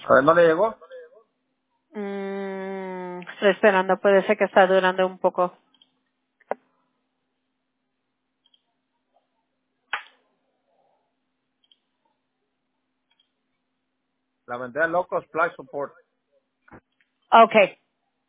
[SPEAKER 1] A ver, ¿no le llegó?
[SPEAKER 2] Estoy esperando, puede ser que está durando un poco.
[SPEAKER 1] La vendé a Local Splash Support.
[SPEAKER 2] Okay.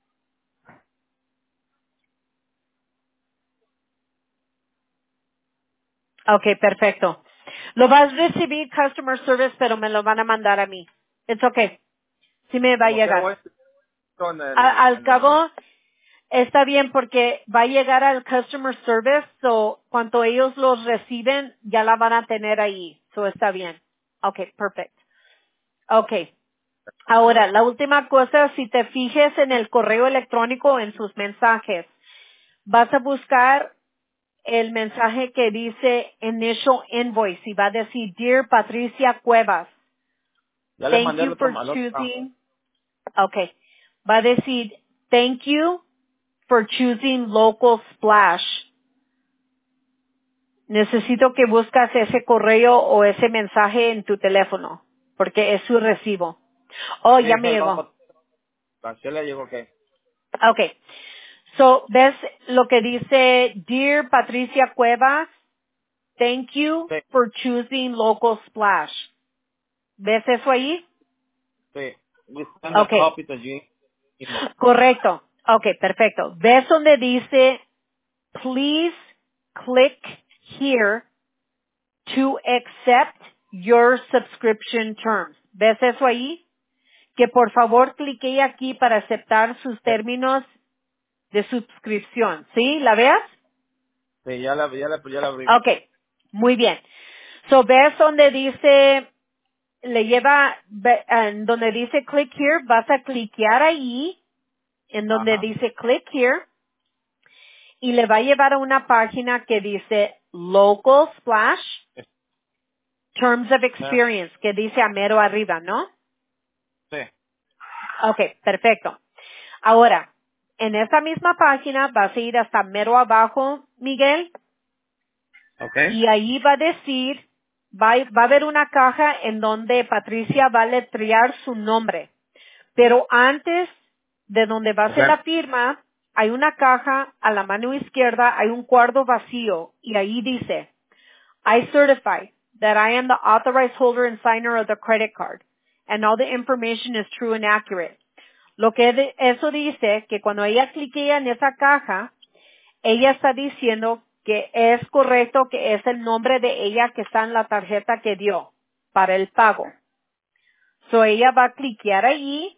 [SPEAKER 2] Okay, perfecto. Lo vas a recibir customer service, pero me lo van a mandar a mí. It's okay. Sí me va a
[SPEAKER 1] Como quiera
[SPEAKER 2] llegar.
[SPEAKER 1] voy a estar
[SPEAKER 2] Al cabo, está bien porque va a llegar al customer service, so cuando ellos los reciben, ya la van a tener ahí. So está bien. Okay, perfect. Okay. Ahora, la última cosa, si te fijes en el correo electrónico, en sus mensajes, vas a buscar el mensaje que dice Initial Invoice y va a decir, Dear Patricia Cuevas,
[SPEAKER 1] Ya le
[SPEAKER 2] thank
[SPEAKER 1] mandé
[SPEAKER 2] you for
[SPEAKER 1] al otro.
[SPEAKER 2] choosing, okay, va a decir, thank you for choosing Local Splash. Necesito que buscas ese correo o ese mensaje en tu teléfono, porque es su recibo. Oh,
[SPEAKER 1] Sí,
[SPEAKER 2] ya
[SPEAKER 1] eso
[SPEAKER 2] me llegó.
[SPEAKER 1] ¿Qué le llegó qué?
[SPEAKER 2] Okay. So, ¿ves lo que dice, Dear Patricia Cuevas, thank you
[SPEAKER 1] Sí,
[SPEAKER 2] for choosing Local Splash? ¿Ves eso ahí?
[SPEAKER 1] sí. We send a
[SPEAKER 2] Okay.
[SPEAKER 1] copy to you.
[SPEAKER 2] Correcto. Okay, perfecto. ¿Ves donde dice, please click here to accept your subscription terms? ¿Ves eso ahí? Que por favor clique aquí para aceptar sus términos de suscripción. ¿Sí? ¿La ves?
[SPEAKER 1] Sí, ya la abrí.
[SPEAKER 2] Okay, muy bien. So, ves donde dice, le lleva, en donde dice click here, vas a cliquear ahí, en donde
[SPEAKER 1] Ajá.
[SPEAKER 2] dice click here, y le va a llevar a una página que dice Local Splash Terms of
[SPEAKER 1] Ya,
[SPEAKER 2] Experience, que dice a mero arriba, ¿no?
[SPEAKER 1] sí.
[SPEAKER 2] Okay, perfecto. Ahora, en esa misma página vas a ir hasta mero abajo, Miguel,
[SPEAKER 1] Okay.
[SPEAKER 2] y ahí va a decir, va a haber una caja en donde Patricia va a letrear su nombre. Pero antes de donde va a ser
[SPEAKER 1] Okay.
[SPEAKER 2] la firma, hay una caja a la mano izquierda, hay un cuadro vacío y ahí dice, I certify that I am the authorized holder and signer of the credit card and all the information is true and accurate. Lo que eso dice que cuando ella cliquea en esa caja, ella está diciendo que es correcto, que es el nombre de ella que está en la tarjeta que dio para el pago. So ella va a cliquear allí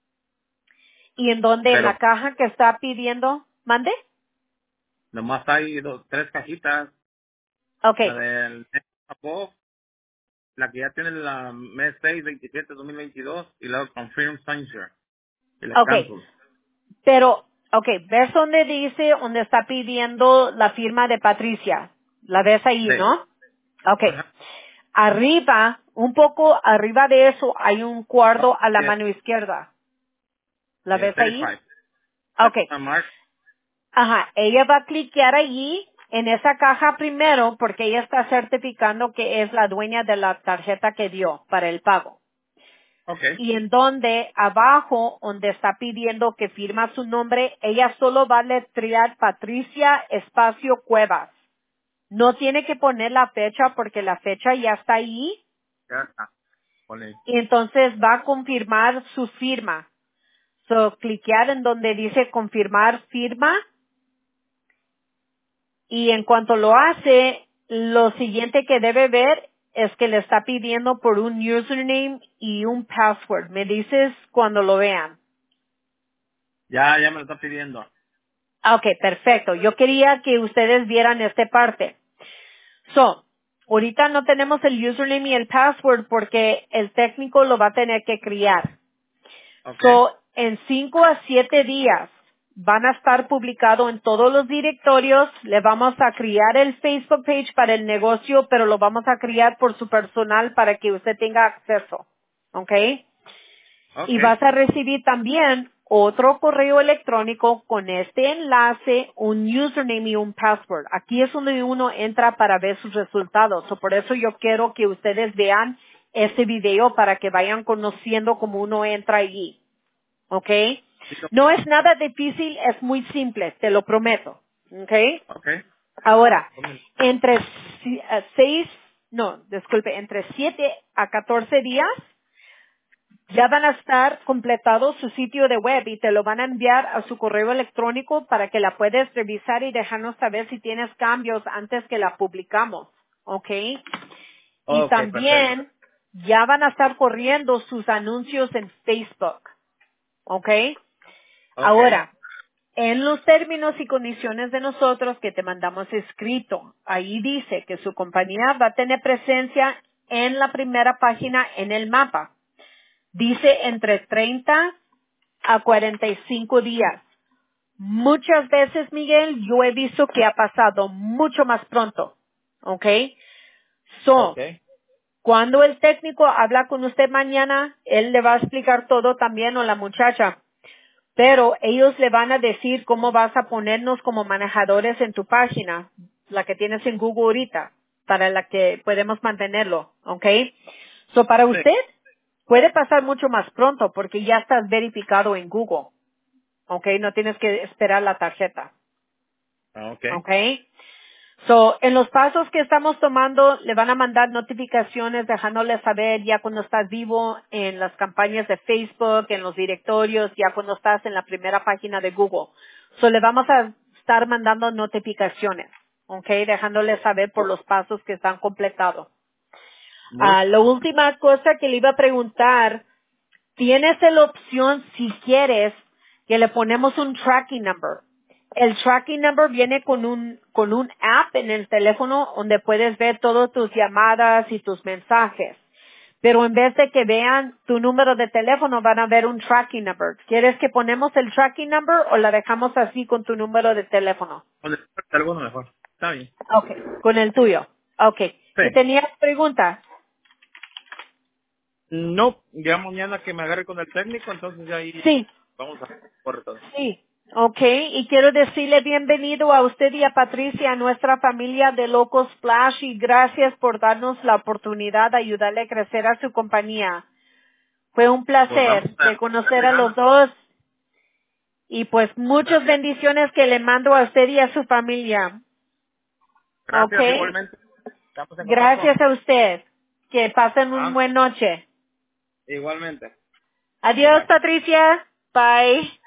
[SPEAKER 2] y en donde en la
[SPEAKER 1] Pero
[SPEAKER 2] caja que está pidiendo, mande.
[SPEAKER 1] nomás hay tres cajitas. La
[SPEAKER 2] Okay,
[SPEAKER 1] del Apple, la que ya tiene la mes 6, 27, 2022 y luego Confirm Signature. Y la
[SPEAKER 2] okay.
[SPEAKER 1] cancel.
[SPEAKER 2] Pero, okay, ¿ves donde dice, donde está pidiendo la firma de Patricia? La ves ahí,
[SPEAKER 1] Sí.
[SPEAKER 2] ¿no? Okay.
[SPEAKER 1] Ajá.
[SPEAKER 2] Arriba, un poco arriba de eso, hay un cuadro a la
[SPEAKER 1] Yes.
[SPEAKER 2] mano izquierda. ¿La ves ahí?
[SPEAKER 1] 35. That's
[SPEAKER 2] Okay.
[SPEAKER 1] my mark.
[SPEAKER 2] Ajá, ella va a cliquear allí en esa caja primero porque ella está certificando que es la dueña de la tarjeta que dio para el pago.
[SPEAKER 1] Okay.
[SPEAKER 2] Y en donde abajo, donde está pidiendo que firma su nombre, ella solo va a letrear Patricia Espacio Cuevas. No tiene que poner la fecha porque la fecha ya está ahí
[SPEAKER 1] Ya está. Ponle.
[SPEAKER 2] y entonces va a confirmar su firma. So, cliquear en donde dice confirmar firma y en cuanto lo hace, lo siguiente que debe ver es que le está pidiendo por un username y un password. Me dices cuando lo vean.
[SPEAKER 1] Ya me lo está pidiendo.
[SPEAKER 2] Ok, perfecto. Yo quería que ustedes vieran esta parte. So, ahorita no tenemos el username y el password porque el técnico lo va a tener que crear.
[SPEAKER 1] Okay.
[SPEAKER 2] So, en 5 a 7 días van a estar publicados en todos los directorios. Le vamos a crear el Facebook page para el negocio, pero lo vamos a crear por su personal para que usted tenga acceso. ¿Ok? Y
[SPEAKER 1] Okay.
[SPEAKER 2] vas a recibir también otro correo electrónico con este enlace, un username y un password. Aquí es donde uno entra para ver sus resultados. So, por eso yo quiero que ustedes vean ese video para que vayan conociendo cómo uno entra allí. ¿Ok? No es nada difícil, es muy simple, te lo prometo. ¿Ok?
[SPEAKER 1] Okay.
[SPEAKER 2] Ahora, entre 7 a 14 días, ya van a estar completados su sitio de web y te lo van a enviar a su correo electrónico para que la puedas revisar y dejarnos saber si tienes cambios antes que la publicamos. ¿Ok? Y
[SPEAKER 1] Okay, perfecto.
[SPEAKER 2] también ya van a estar corriendo sus anuncios en Facebook. ¿Ok?
[SPEAKER 1] Okay.
[SPEAKER 2] Ahora, en los términos y condiciones de nosotros que te mandamos escrito, ahí dice que su compañía va a tener presencia en la primera página en el mapa. Dice entre 30 a 45 días. Muchas veces, Miguel, yo he visto que ha pasado mucho más pronto. ¿Ok? So,
[SPEAKER 1] Okay.
[SPEAKER 2] cuando el técnico habla con usted mañana, él le va a explicar todo también o la muchacha. Pero ellos le van a decir cómo vas a ponernos como manejadores en tu página, la que tienes en Google ahorita, para la que podemos mantenerlo, ¿ok? So, para
[SPEAKER 1] Sí.
[SPEAKER 2] usted, puede pasar mucho más pronto porque ya estás verificado en Google, ¿ok? No tienes que esperar la tarjeta,
[SPEAKER 1] Okay.
[SPEAKER 2] ¿ok? So, en los pasos que estamos tomando, le van a mandar notificaciones dejándole saber ya cuando estás vivo en las campañas de Facebook, en los directorios, ya cuando estás en la primera página de Google. So, le vamos a estar mandando notificaciones, ¿ok? Dejándole saber por los pasos que están completados.
[SPEAKER 1] Muy.
[SPEAKER 2] La última cosa que le iba a preguntar, tienes la opción, si quieres, que le ponemos un tracking number. El tracking number viene con un app en el teléfono donde puedes ver todas tus llamadas y tus mensajes. Pero en vez de que vean tu número de teléfono, van a ver un tracking number. ¿Quieres que ponemos el tracking number o la dejamos así con tu número de teléfono?
[SPEAKER 1] Alguno mejor. Está bien.
[SPEAKER 2] Okay, con el tuyo. Okay.
[SPEAKER 1] Sí.
[SPEAKER 2] ¿Y tenías preguntas?
[SPEAKER 1] No, ya mañana que me agarre con el técnico, entonces ya ahí
[SPEAKER 2] Sí.
[SPEAKER 1] vamos a correr todo.
[SPEAKER 2] Sí, ok, y quiero decirle bienvenido a usted y a Patricia, a nuestra familia de Locos Splash, y gracias por darnos la oportunidad de ayudarle a crecer a su compañía. Fue un
[SPEAKER 1] Pues vamos
[SPEAKER 2] placer de
[SPEAKER 1] a
[SPEAKER 2] conocer
[SPEAKER 1] darle
[SPEAKER 2] a los
[SPEAKER 1] ganas.
[SPEAKER 2] dos y pues muchas
[SPEAKER 1] Gracias.
[SPEAKER 2] bendiciones que le mando a usted y a su familia. Ok,
[SPEAKER 1] Gracias igualmente. Estamos en contacto.
[SPEAKER 2] gracias a usted. Que pasen una
[SPEAKER 1] Ah,
[SPEAKER 2] buena noche.
[SPEAKER 1] igualmente.
[SPEAKER 2] Adiós,
[SPEAKER 1] Bye.
[SPEAKER 2] Patricia. Bye.